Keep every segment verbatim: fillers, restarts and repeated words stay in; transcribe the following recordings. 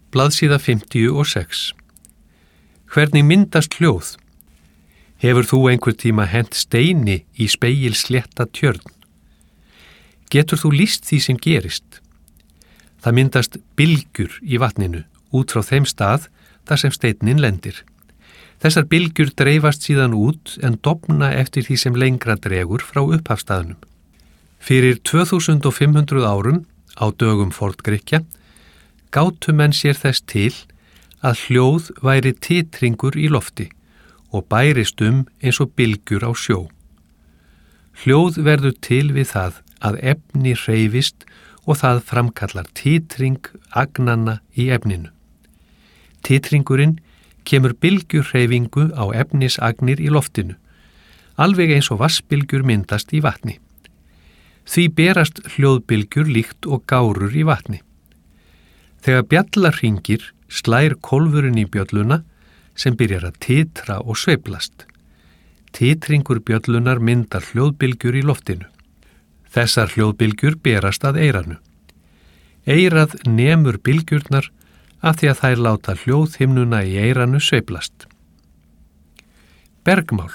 Blaðsíða fimmtíu og sex. Hvernig myndast hljóð? Hefur þú einhver tíma hent steini í spegilslétta tjörn? Getur þú lýst því sem gerist? Það myndast bylgjur í vatninu út frá þeim stað þar sem steinin lendir. Þessar bylgjur dreifast síðan út en dofna eftir því sem lengra dregur frá upphafstaðnum. Fyrir tvö þúsund fimm hundruð árum á dögum forngrikkja gátu menn sér þess til að hljóð væri titringur í lofti og bærist um eins og bylgjur á sjó. Hljóð verður til við það að efni hreyfist og það framkallar titring agnanna í efninu. Titringurinn kemur bylgjurhreyfingu á efnisagnir í loftinu, alveg eins og vatnsbylgjur myndast í vatni. Því berast hljóðbylgjur líkt og gárur í vatni. Þegar bjallar hringir slær kólfurinn í bjölluna sem byrjar að titra og sveiflast. Titringur bjöllunar myndar hljóðbylgjur í loftinu. Þessar hljóðbylgjur berast að eyranu. Eyrað nemur bylgjurnar af því að þær láta hljóðhimnuna í eyranu sveiflast. Bergmál.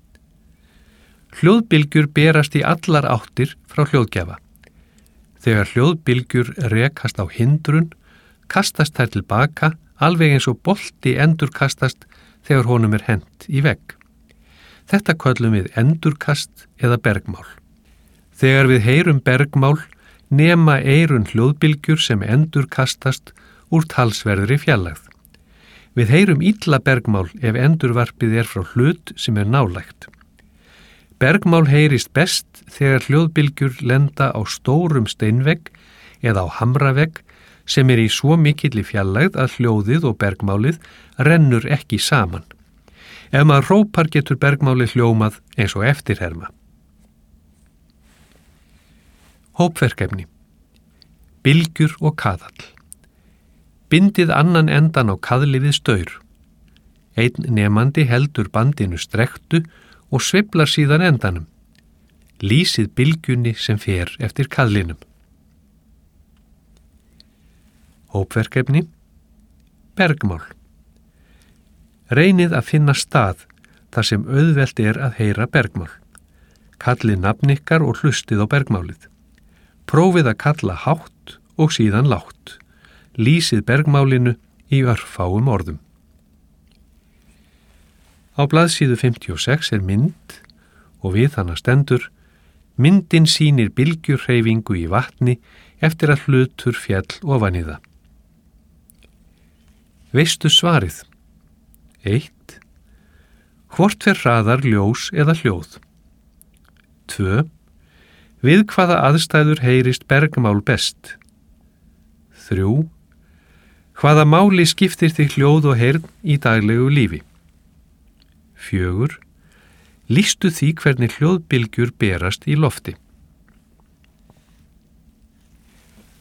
Hljóðbylgjur berast í allar áttir frá hljóðgjafa. Þegar hljóðbylgjur rekast á hindrun, kastast þær tilbaka alveg eins og bolti endurkastast þegar honum er hent í vegg. Þetta köllum við endurkast eða bergmál. Þegar við heyrum bergmál nema eyrun hljóðbylgjur sem endurkastast úr talsverðri fjarlægð. Við heyrum illa bergmál ef endurvarpið er frá hlut sem er nálægt. Bergmál heyrist best þegar hljóðbylgjur lenda á stórum steinvegg eða á hamravegg sem er í svo mikilli fjarlægð að hljóðið og bergmálið rennur ekki saman. Ef maður hrópar getur bergmálið hljómað eins og eftirherma. Hópverkefni. Bylgjur og kaðall. Bindið annan endan á kaðli við staur. Einn nemandi heldur bandinu strekktu og sveiflar síðan endanum. Lýsið bylgjunni sem fer eftir kaðlinum. Hópverkefni. Bergmál. Reynið að finna stað þar sem auðvelt er að heyra bergmál. Kallið nafn ykkar og hlustið á bergmálið. Prófið að kalla hátt og síðan lágt. Lýsið bergmálinu í örfáum orðum. Á blaðsíðu fimmtíu og sex er mynd og við hana stendur: myndin sýnir bylgjurhreyfingu í vatni eftir að hlutur féll ofan í það. Veistu svarið? eitt. Hvort fer hraðar ljós eða hljóð? tvö. Við hvaða aðstæður heyrist bergmál best? þrjú. Hvaða máli skiptir þig hljóð og heyrn í daglegu lífi? fjögur. Lýstu því hvernig hljóðbylgjur berast í lofti.